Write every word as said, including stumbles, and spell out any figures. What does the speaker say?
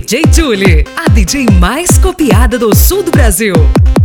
D J Julie, a D J mais copiada do sul do Brasil.